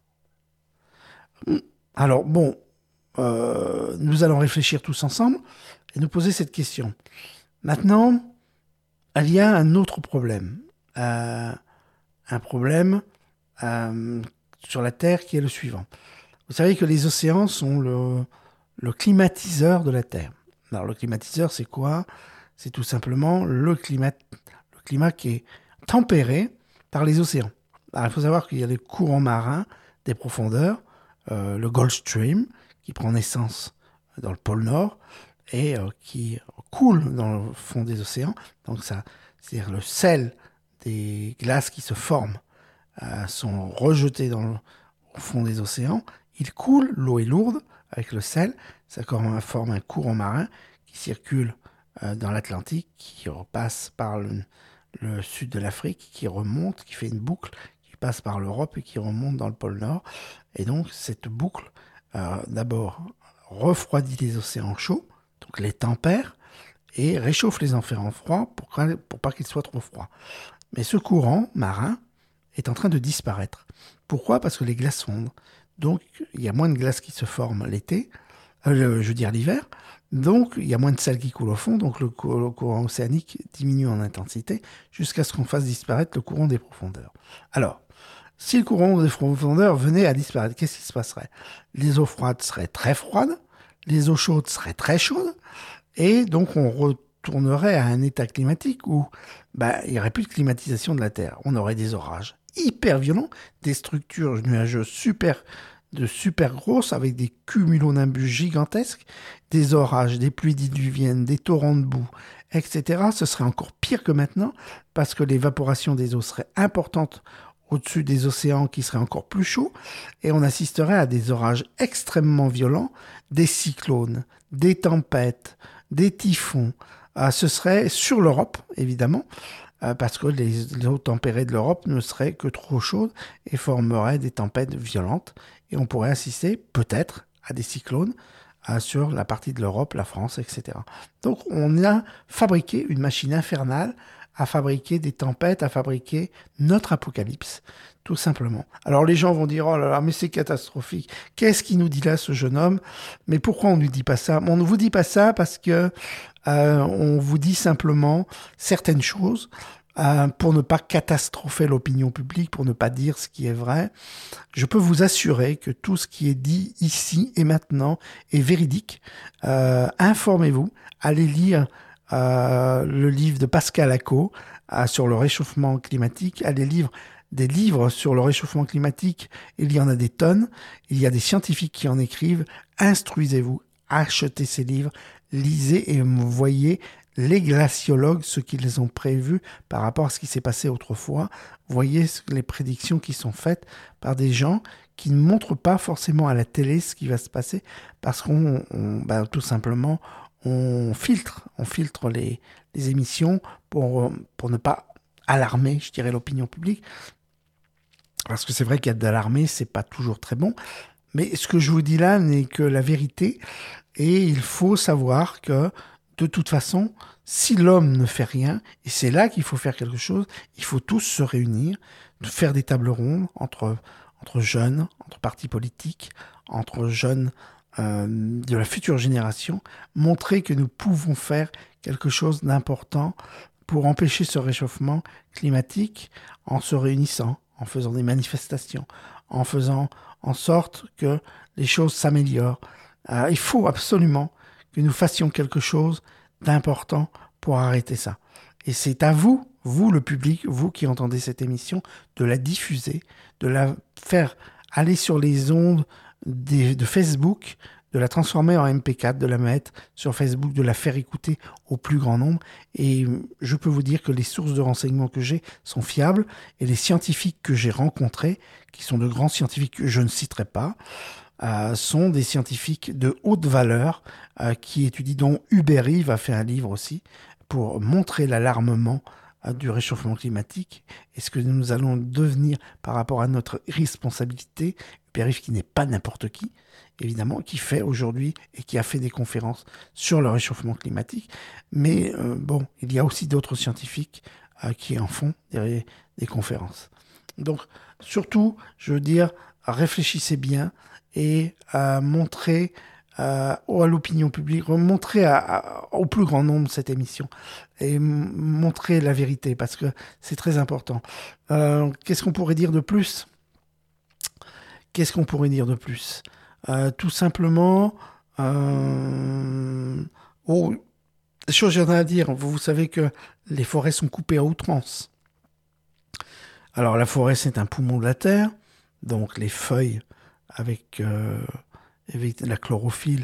Speaker 2: Alors, bon, euh, nous allons réfléchir tous ensemble et nous poser cette question. Maintenant, il y a un autre problème. Euh, un problème euh, sur la Terre qui est le suivant. Vous savez que les océans sont le, le climatiseur de la Terre. Alors, le climatiseur, c'est quoi ? C'est tout simplement le climat, le climat qui est tempéré par les océans. Alors, il faut savoir qu'il y a des courants marins des profondeurs, euh, le Gulf Stream, qui prend naissance dans le pôle Nord et euh, qui coule dans le fond des océans. Donc, ça, c'est-à-dire le sel des glaces qui se forment euh, sont rejetés dans le, au fond des océans. Il coule, l'eau est lourde avec le sel, ça forme un courant marin qui circule euh, dans l'Atlantique, qui repasse par le, le sud de l'Afrique, qui remonte, qui fait une boucle, qui passe par l'Europe et qui remonte dans le pôle Nord. Et donc cette boucle, euh, d'abord, refroidit les océans chauds, donc les tempère, et réchauffe les océans froids pour, pour pas qu'ils soient trop froids. Mais ce courant marin est en train de disparaître. Pourquoi ? Parce que les glaces fondent. Donc, il y a moins de glace qui se forment l'été, euh, je veux dire l'hiver. Donc, il y a moins de sel qui coule au fond. Donc, le, cou- le courant océanique diminue en intensité jusqu'à ce qu'on fasse disparaître le courant des profondeurs. Alors, Si le courant des profondeurs venait à disparaître, qu'est-ce qui se passerait? Les eaux froides seraient très froides, les eaux chaudes seraient très chaudes, et donc on retournerait à un état climatique où bah, il n'y aurait plus de climatisation de la Terre. On aurait des orages hyper violents, des structures nuageuses super, de super grosses, avec des cumulonimbus gigantesques, des orages, des pluies diluviennes, des torrents de boue, et cetera. Ce serait encore pire que maintenant, parce que l'évaporation des eaux serait importante au-dessus des océans qui seraient encore plus chauds, et on assisterait à des orages extrêmement violents, des cyclones, des tempêtes, des typhons. Euh, ce serait sur l'Europe, évidemment, euh, parce que les, les eaux tempérées de l'Europe ne seraient que trop chaudes et formeraient des tempêtes violentes, et on pourrait assister peut-être à des cyclones euh, sur la partie de l'Europe, la France, et cetera. Donc on a fabriqué une machine infernale à fabriquer des tempêtes, à fabriquer notre apocalypse, tout simplement. Alors les gens vont dire, oh là là, mais c'est catastrophique. Qu'est-ce qu'il nous dit là, ce jeune homme? Mais pourquoi on ne nous dit pas ça? On ne vous dit pas ça parce que euh, on vous dit simplement certaines choses euh, pour ne pas catastropher l'opinion publique, pour ne pas dire ce qui est vrai. Je peux vous assurer que tout ce qui est dit ici et maintenant est véridique. Euh, informez-vous, allez lire Euh, le livre de Pascal Acco euh, sur le réchauffement climatique, à des livres, des livres sur le réchauffement climatique, il y en a des tonnes, il y a des scientifiques qui en écrivent, instruisez-vous, achetez ces livres, lisez et voyez les glaciologues, ce qu'ils ont prévu par rapport à ce qui s'est passé autrefois, voyez les prédictions qui sont faites par des gens qui ne montrent pas forcément à la télé ce qui va se passer, parce qu'on, on, ben, tout simplement, on filtre, on filtre les, les émissions pour, pour ne pas alarmer, je dirais, l'opinion publique. Parce que c'est vrai qu'il y a d'alarmer, c'est pas toujours très bon. Mais ce que je vous dis là n'est que la vérité. Et il faut savoir que, de toute façon, si l'homme ne fait rien, et c'est là qu'il faut faire quelque chose, il faut tous se réunir, faire des tables rondes entre, entre jeunes, entre partis politiques, entre jeunes Euh, de la future génération, montrer que nous pouvons faire quelque chose d'important pour empêcher ce réchauffement climatique en se réunissant, en faisant des manifestations, en faisant en sorte que les choses s'améliorent. Euh, il faut absolument que nous fassions quelque chose d'important pour arrêter ça. Et c'est à vous, vous le public, vous qui entendez cette émission, de la diffuser, de la faire aller sur les ondes Des, de Facebook, de la transformer en M P quatre, de la mettre sur Facebook, de la faire écouter au plus grand nombre. Et je peux vous dire que les sources de renseignements que j'ai sont fiables, et les scientifiques que j'ai rencontrés, qui sont de grands scientifiques que je ne citerai pas, euh, sont des scientifiques de haute valeur euh, qui étudient, dont Hubert Reeve a fait un livre aussi, pour montrer l'alarmement du réchauffement climatique et ce que nous allons devenir par rapport à notre responsabilité. Hubert qui n'est pas n'importe qui, évidemment, qui fait aujourd'hui et qui a fait des conférences sur le réchauffement climatique. Mais euh, bon, il y a aussi d'autres scientifiques euh, qui en font des, des conférences. Donc, surtout, je veux dire, réfléchissez bien et euh, montrez Euh, à l'opinion publique, montrer à, à, au plus grand nombre cette émission et m- montrer la vérité, parce que c'est très important. Euh, qu'est-ce qu'on pourrait dire de plus Qu'est-ce qu'on pourrait dire de plus euh, Tout simplement, euh... oh, chose j'en ai à dire. Vous, vous savez que les forêts sont coupées à outrance. Alors la forêt, c'est un poumon de la terre, donc les feuilles avec euh, avec la chlorophylle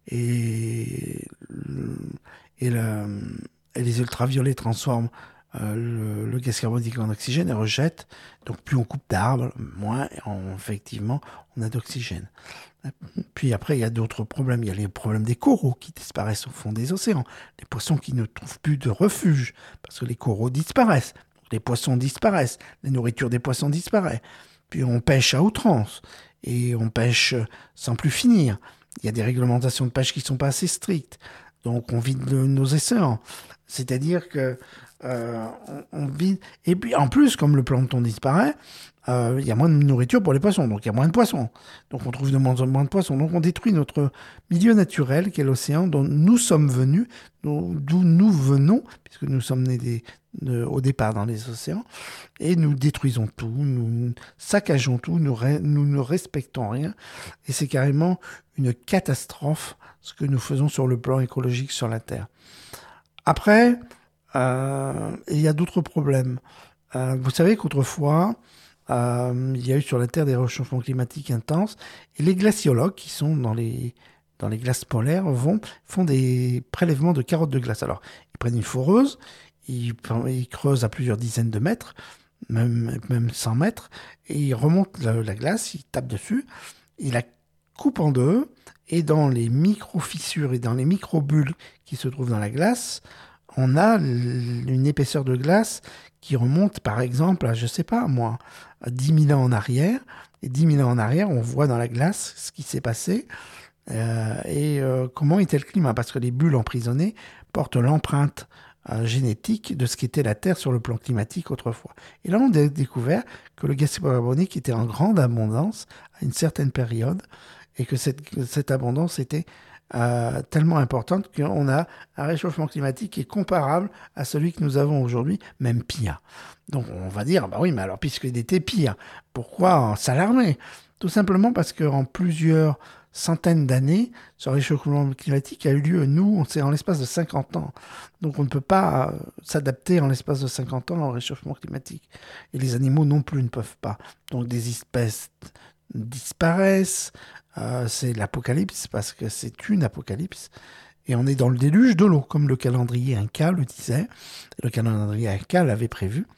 Speaker 2: et, et, la, et les ultraviolets transforment euh, le, le gaz carbonique en oxygène et rejettent. Donc plus on coupe d'arbres, moins on, effectivement on a d'oxygène. Puis après, il y a d'autres problèmes. Il y a les problèmes des coraux qui disparaissent au fond des océans. Les poissons qui ne trouvent plus de refuge parce que les coraux disparaissent. Les poissons disparaissent. La nourriture des poissons disparaît. Puis on pêche à outrance. Et on pêche sans plus finir. Il y a des réglementations de pêche qui ne sont pas assez strictes. Donc on vide le, nos océans. C'est-à-dire que euh, on, on vide... Et puis en plus, comme le plancton disparaît, euh, il y a moins de nourriture pour les poissons, donc il y a moins de poissons. Donc on trouve de moins en moins de poissons. Donc on détruit notre milieu naturel, qui est l'océan, dont nous sommes venus, d'où nous venons, puisque nous sommes nés des, de, au départ dans les océans, et nous détruisons tout, nous saccageons tout, nous, re, nous ne respectons rien, et c'est carrément une catastrophe ce que nous faisons sur le plan écologique sur la Terre. Après, euh, il y a d'autres problèmes. Euh, vous savez qu'autrefois, euh, il y a eu sur la Terre des réchauffements climatiques intenses, et les glaciologues qui sont dans les, dans les glaces polaires vont, font des prélèvements de carottes de glace. Alors, ils prennent une foreuse, ils, ils creusent à plusieurs dizaines de mètres, même, même cent mètres, et ils remontent la, la glace, ils tapent dessus, ils la coupent en deux, et dans les micro-fissures et dans les micro-bulles qui se trouvent dans la glace, on a une épaisseur de glace qui remonte, par exemple, à, je sais pas, moi, à dix mille ans en arrière. Et dix mille ans en arrière, on voit dans la glace ce qui s'est passé euh, et euh, comment était le climat. Parce que les bulles emprisonnées portent l'empreinte euh, génétique de ce qu'était la Terre sur le plan climatique autrefois. Et là, on a découvert que le gaz carbonique était en grande abondance à une certaine période et que cette, cette abondance était euh, tellement importante qu'on a un réchauffement climatique qui est comparable à celui que nous avons aujourd'hui, même pire. Donc on va dire, bah oui, mais alors puisqu'il était pire, pourquoi s'alarmer ? Tout simplement parce qu'en plusieurs centaines d'années, ce réchauffement climatique a eu lieu, nous, c'est en l'espace de cinquante ans. Donc on ne peut pas euh, s'adapter en l'espace de cinquante ans au réchauffement climatique. Et les animaux non plus ne peuvent pas. Donc des espèces disparaissent, euh, c'est l'apocalypse, parce que c'est une apocalypse. Et on est dans le déluge de l'eau, comme le calendrier Inca le disait. Le calendrier Inca l'avait prévu.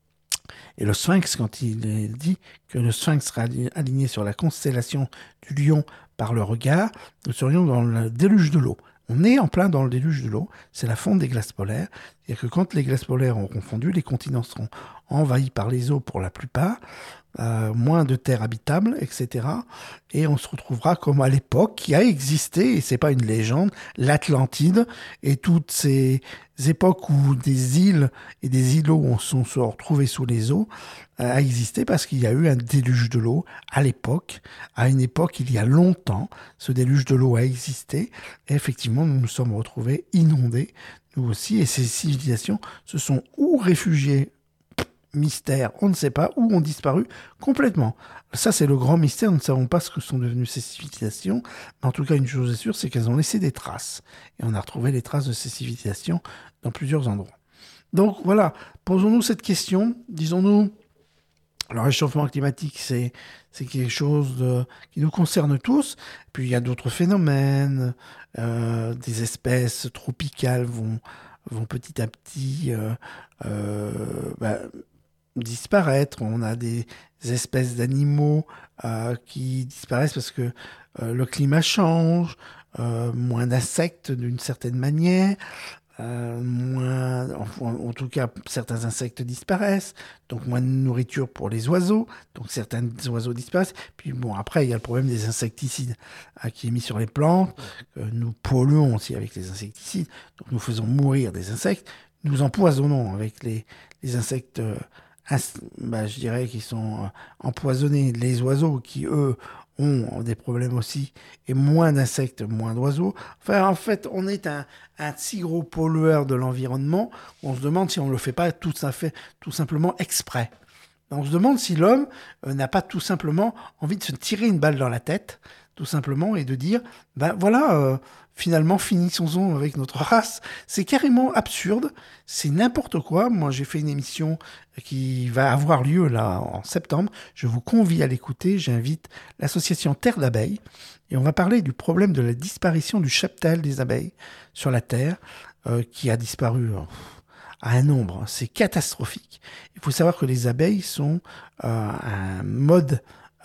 Speaker 2: Et le Sphinx, quand il dit que le Sphinx sera aligné sur la constellation du Lion par le regard, nous serions dans le déluge de l'eau. On est en plein dans le déluge de l'eau, c'est la fonte des glaces polaires. C'est-à-dire que quand les glaces polaires auront fondu, les continents seront envahis par les eaux pour la plupart, euh, moins de terres habitables, et cetera. Et on se retrouvera comme à l'époque qui a existé, et c'est pas une légende, l'Atlantide, et toutes ces époques où des îles et des îlots sont se retrouvés sous les eaux, euh, a existé parce qu'il y a eu un déluge de l'eau à l'époque, à une époque il y a longtemps, ce déluge de l'eau a existé, et effectivement nous nous sommes retrouvés inondés, nous aussi, et ces civilisations se sont ou réfugiées, mystère, on ne sait pas, ou ont disparu complètement. Ça, c'est le grand mystère, nous ne savons pas ce que sont devenues ces civilisations, mais en tout cas, une chose est sûre, c'est qu'elles ont laissé des traces. Et on a retrouvé les traces de ces civilisations dans plusieurs endroits. Donc voilà, posons-nous cette question, disons-nous, le réchauffement climatique, c'est, c'est quelque chose de, qui nous concerne tous. Puis il y a d'autres phénomènes, euh, des espèces tropicales vont, vont petit à petit euh, euh, bah, disparaître. On a des espèces d'animaux euh, qui disparaissent parce que euh, le climat change, euh, moins d'insectes d'une certaine manière, euh, moins, en, en tout cas certains insectes disparaissent, donc moins de nourriture pour les oiseaux, donc certains oiseaux disparaissent. Puis bon, après il y a le problème des insecticides hein, qui est mis sur les plantes, que nous polluons aussi avec les insecticides, donc nous faisons mourir des insectes, nous empoisonnons avec les, les insectes euh, bah, je dirais qu'ils sont euh, empoisonnés. Les oiseaux qui, eux, ont des problèmes aussi, et moins d'insectes, moins d'oiseaux. Enfin, en fait, on est un, un si gros pollueur de l'environnement, on se demande si on ne le fait pas tout, ça fait, tout simplement exprès. On se demande si l'homme euh, n'a pas tout simplement envie de se tirer une balle dans la tête, tout simplement, et de dire, ben voilà, euh, finalement, finissons-en avec notre race. C'est carrément absurde, c'est n'importe quoi. Moi, j'ai fait une émission qui va avoir lieu là en septembre. Je vous convie à l'écouter. J'invite l'association Terre d'abeilles, et on va parler du problème de la disparition du cheptel des abeilles sur la Terre, euh, qui a disparu euh, à un nombre. C'est catastrophique. Il faut savoir que les abeilles sont euh, un mode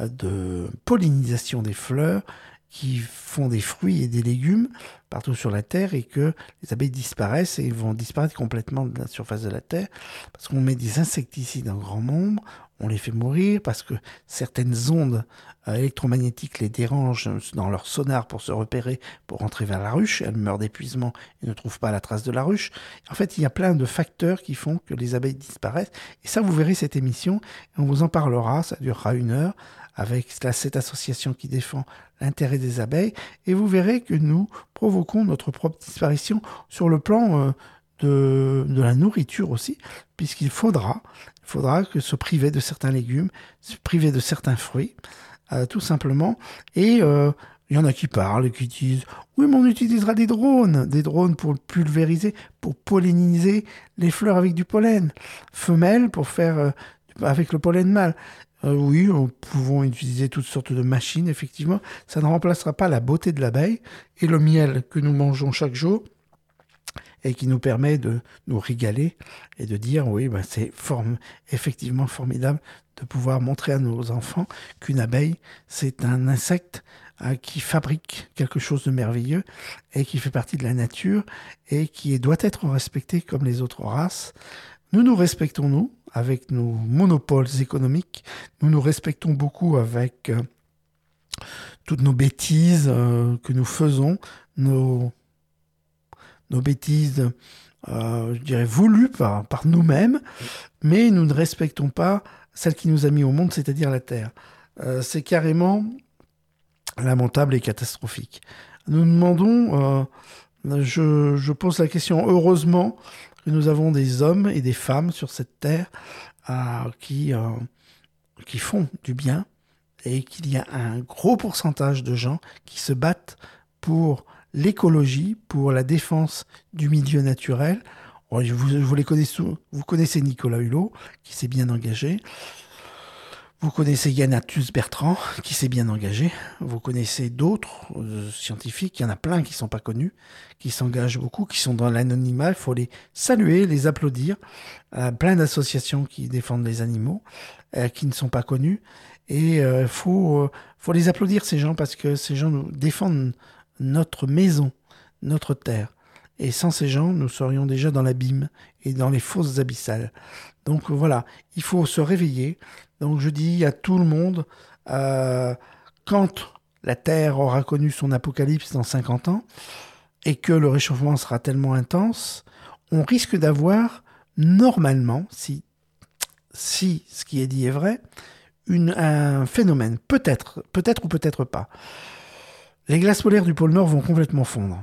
Speaker 2: de pollinisation des fleurs qui font des fruits et des légumes partout sur la Terre, et que les abeilles disparaissent et vont disparaître complètement de la surface de la Terre parce qu'on met des insecticides en grand nombre, on les fait mourir parce que certaines ondes euh, électromagnétiques les dérangent dans leur sonar pour se repérer, pour rentrer vers la ruche. Elles meurent d'épuisement et ne trouvent pas la trace de la ruche. En fait, il y a plein de facteurs qui font que les abeilles disparaissent. Et ça, vous verrez cette émission, et on vous en parlera, ça durera une heure, avec cette association qui défend l'intérêt des abeilles. Et vous verrez que nous provoquons notre propre disparition sur le plan euh, de, de la nourriture aussi, puisqu'il faudra, il faudra que se priver de certains légumes, se priver de certains fruits, euh, tout simplement. Et euh, il y en a qui parlent et qui disent « Oui, mais on utilisera des drones, des drones pour pulvériser, pour polliniser les fleurs avec du pollen, femelles pour faire euh, avec le pollen mâle. » Euh, oui, nous pouvons utiliser toutes sortes de machines, effectivement. Ça ne remplacera pas la beauté de l'abeille et le miel que nous mangeons chaque jour et qui nous permet de nous régaler et de dire, oui, ben c'est form- effectivement formidable de pouvoir montrer à nos enfants qu'une abeille, c'est un insecte euh, qui fabrique quelque chose de merveilleux et qui fait partie de la nature et qui doit être respecté comme les autres races. Nous nous respectons, nous, avec nos monopoles économiques. Nous nous respectons beaucoup avec euh, toutes nos bêtises euh, que nous faisons, nos, nos bêtises, euh, je dirais, voulues par, par nous-mêmes, mais nous ne respectons pas celle qui nous a mis au monde, c'est-à-dire la Terre. Euh, c'est carrément lamentable et catastrophique. Nous demandons, euh, je, je pose la question, heureusement, que nous avons des hommes et des femmes sur cette terre euh, qui, euh, qui font du bien et qu'il y a un gros pourcentage de gens qui se battent pour l'écologie, pour la défense du milieu naturel. Vous, vous, les connaissez, vous connaissez Nicolas Hulot, qui s'est bien engagé. Vous connaissez Yann Arthus Bertrand, qui s'est bien engagé. Vous connaissez d'autres euh, scientifiques, il y en a plein qui ne sont pas connus, qui s'engagent beaucoup, qui sont dans l'anonymat. Il faut les saluer, les applaudir. Euh, plein d'associations qui défendent les animaux, euh, qui ne sont pas connus. Et il euh, faut, euh, faut les applaudir, ces gens, parce que ces gens nous défendent notre maison, notre terre. Et sans ces gens, nous serions déjà dans l'abîme et dans les fosses abyssales. Donc voilà, il faut se réveiller. Donc je dis à tout le monde, euh, quand la Terre aura connu son apocalypse dans cinquante ans, et que le réchauffement sera tellement intense, on risque d'avoir, normalement, si, si ce qui est dit est vrai, une, un phénomène, peut-être, peut-être ou peut-être pas. Les glaces polaires du pôle Nord vont complètement fondre.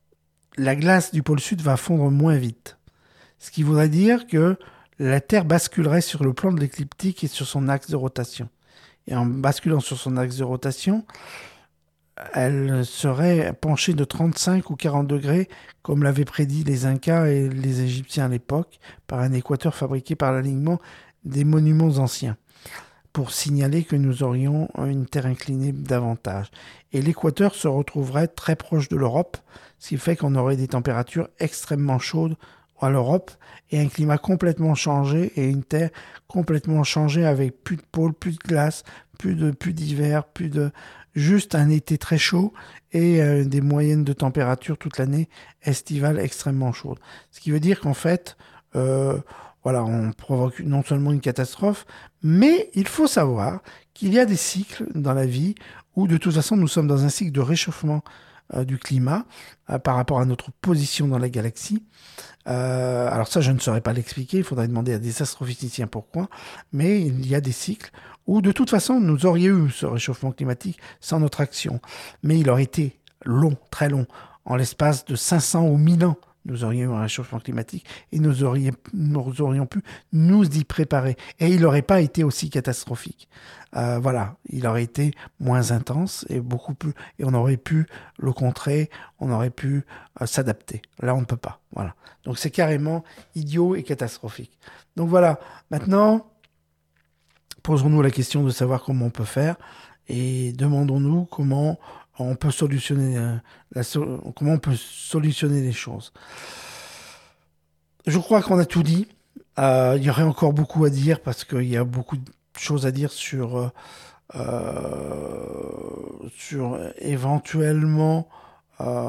Speaker 2: La glace du pôle Sud va fondre moins vite. Ce qui voudrait dire que la Terre basculerait sur le plan de l'écliptique et sur son axe de rotation. Et en basculant sur son axe de rotation, elle serait penchée de trente-cinq ou quarante degrés, comme l'avaient prédit les Incas et les Égyptiens à l'époque, par un équateur fabriqué par l'alignement des monuments anciens, pour signaler que nous aurions une Terre inclinée davantage. Et l'équateur se retrouverait très proche de l'Europe, ce qui fait qu'on aurait des températures extrêmement chaudes à l'Europe et un climat complètement changé et une terre complètement changée avec plus de pôles, plus de glace, plus de plus d'hiver, plus de juste un été très chaud et euh, des moyennes de température toute l'année estivale extrêmement chaude. Ce qui veut dire qu'en fait, euh, voilà, on provoque non seulement une catastrophe, mais il faut savoir qu'il y a des cycles dans la vie où de toute façon nous sommes dans un cycle de réchauffement euh, du climat euh, par rapport à notre position dans la galaxie. Euh, alors ça, je ne saurais pas l'expliquer, il faudrait demander à des astrophysiciens pourquoi, mais il y a des cycles où de toute façon nous aurions eu ce réchauffement climatique sans notre action, mais il aurait été long, très long, en l'espace de cinq cents ou mille ans. Nous aurions eu un réchauffement climatique et nous aurions, nous aurions pu nous y préparer. Et il n'aurait pas été aussi catastrophique. Euh, voilà, il aurait été moins intense et beaucoup plus. Et on aurait pu le contrer, on aurait pu euh, s'adapter. Là, on ne peut pas. Voilà. Donc c'est carrément idiot et catastrophique. Donc voilà. Maintenant, posons-nous la question de savoir comment on peut faire et demandons-nous comment on peut solutionner euh, la, comment on peut solutionner les choses. Je crois qu'on a tout dit. Euh, il y aurait encore beaucoup à dire parce qu'il y a beaucoup de choses à dire sur euh, sur éventuellement euh,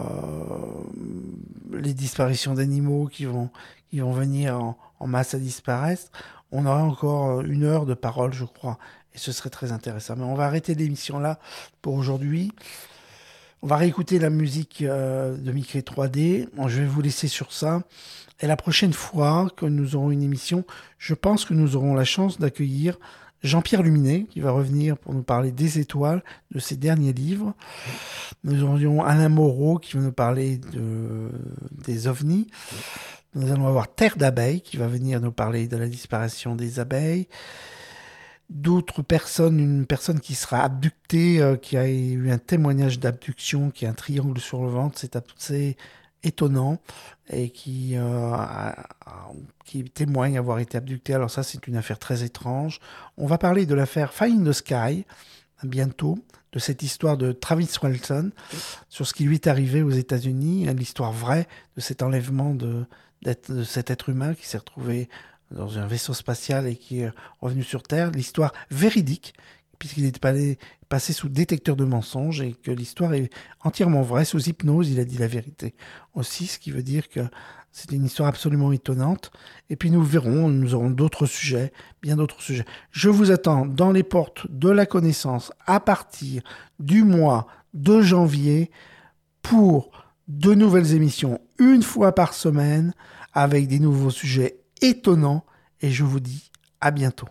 Speaker 2: les disparitions d'animaux qui vont qui vont venir en, en masse à disparaître. on aura encore une heure de parole, je crois, et ce serait très intéressant. Mais on va arrêter l'émission là pour aujourd'hui. On va réécouter la musique euh, de Mickey trois D. Bon, je vais vous laisser sur ça. Et la prochaine fois que nous aurons une émission, je pense que nous aurons la chance d'accueillir Jean-Pierre Luminet, qui va revenir pour nous parler des étoiles, de ses derniers livres. Nous aurions Alain Moreau, qui va nous parler de, des ovnis. Nous allons avoir Terre d'abeilles, qui va venir nous parler de la disparition des abeilles. D'autres personnes, une personne qui sera abductée, euh, qui a eu un témoignage d'abduction, qui a un triangle sur le ventre, c'est assez étonnant, et qui, euh, a, qui témoigne avoir été abducté. Alors ça, c'est une affaire très étrange. On va parler de l'affaire Find the Sky, bientôt, de cette histoire de Travis Walton, sur ce qui lui est arrivé aux États-Unis, l'histoire vraie de cet enlèvement de, de cet être humain qui s'est retrouvé dans un vaisseau spatial et qui est revenu sur Terre, l'histoire véridique, puisqu'il est allé passer sous détecteur de mensonges et que l'histoire est entièrement vraie, sous hypnose, il a dit la vérité aussi, ce qui veut dire que c'est une histoire absolument étonnante. Et puis nous verrons, nous aurons d'autres sujets, bien d'autres sujets. Je vous attends dans les portes de la connaissance à partir du mois de janvier pour de nouvelles émissions, une fois par semaine, avec des nouveaux sujets étonnant, et je vous dis à bientôt.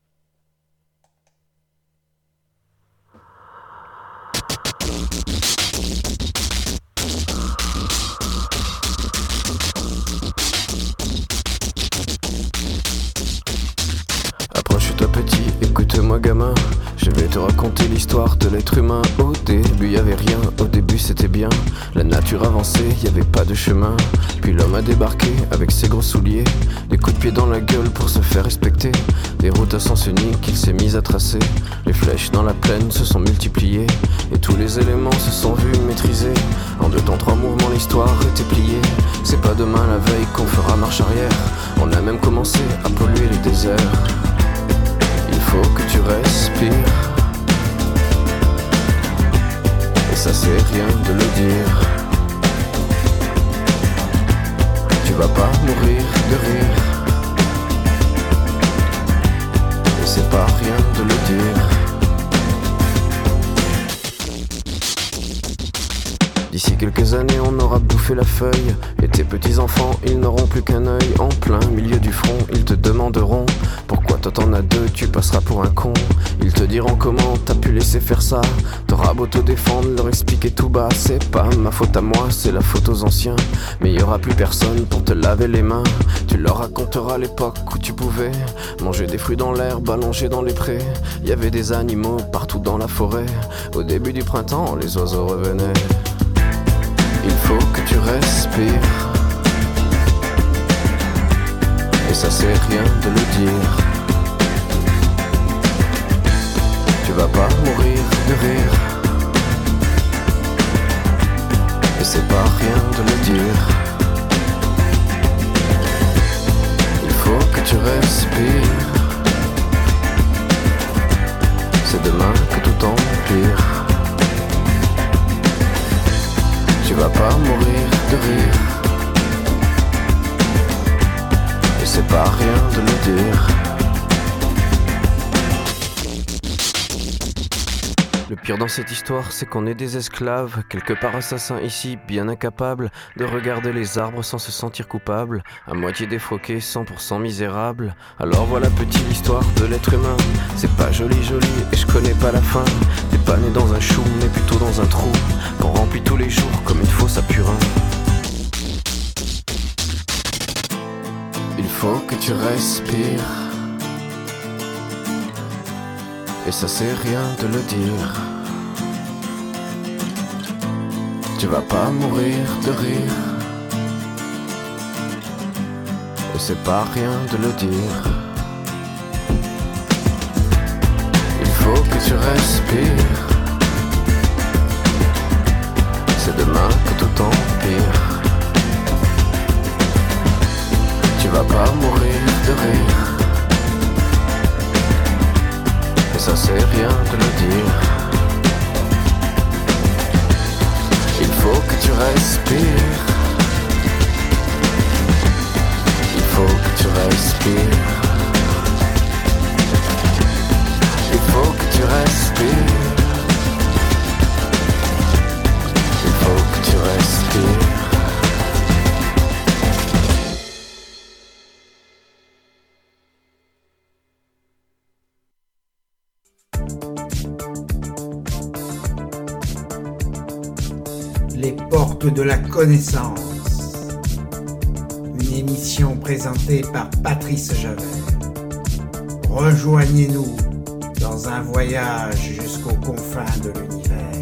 Speaker 3: Approche-toi petit, écoute-moi gamin. Je vais te raconter l'histoire de l'être humain. Au début y avait rien, au début c'était bien. La nature avançait, y avait pas de chemin. Puis l'homme a débarqué avec ses gros souliers, des coups de pied dans la gueule pour se faire respecter. Des routes à sens unique qu'il s'est mis à tracer. Les flèches dans la plaine se sont multipliées, et tous les éléments se sont vus maîtrisés. En deux temps trois mouvements l'histoire était pliée. C'est pas demain la veille qu'on fera marche arrière. On a même commencé à polluer les déserts. Il faut que tu respires, et ça c'est rien de le dire. Tu vas pas mourir de rire, et c'est pas rien de le dire. D'ici quelques années on aura bouffé la feuille, et tes petits-enfants ils n'auront plus qu'un œil. En plein milieu du front ils te demanderont pourquoi toi t'en as deux, tu passeras pour un con. Ils te diront comment t'as pu laisser faire ça. T'auras beau te défendre, leur expliquer tout bas. C'est pas ma faute à moi, c'est la faute aux anciens. Mais y aura plus personne pour te laver les mains. Tu leur raconteras l'époque où tu pouvais manger des fruits dans l'herbe, allongés dans les prés. Y avait des animaux partout dans la forêt. Au début du printemps, les oiseaux revenaient. Il faut que tu respires, et ça c'est rien de le dire. Tu vas pas mourir de rire, et c'est pas rien de le dire. Il faut que tu respires, c'est demain que tout empire. Tu vas pas mourir de rire, et c'est pas rien de le dire. Le pire dans cette histoire, c'est qu'on est des esclaves, quelque part assassins ici, bien incapables de regarder les arbres sans se sentir coupables, à moitié défroqués, cent pour cent misérables. Alors voilà petite l'histoire de l'être humain, c'est pas joli joli et je connais pas la fin. T'es pas né dans un chou, mais plutôt dans un trou, qu'on remplit tous les jours comme une fosse à purin. Il faut que tu respires, et ça c'est rien de le dire. Tu vas pas mourir de rire, et c'est pas rien de le dire. Il faut que tu respires, c'est demain que tout empire. Tu vas pas mourir de rire, et ça c'est rien de le dire. Il faut que tu respires, il faut que tu respires,
Speaker 1: les portes de la connaissance. Une émission présentée par Patrice Javert. Rejoignez-nous dans un voyage jusqu'aux confins de l'univers.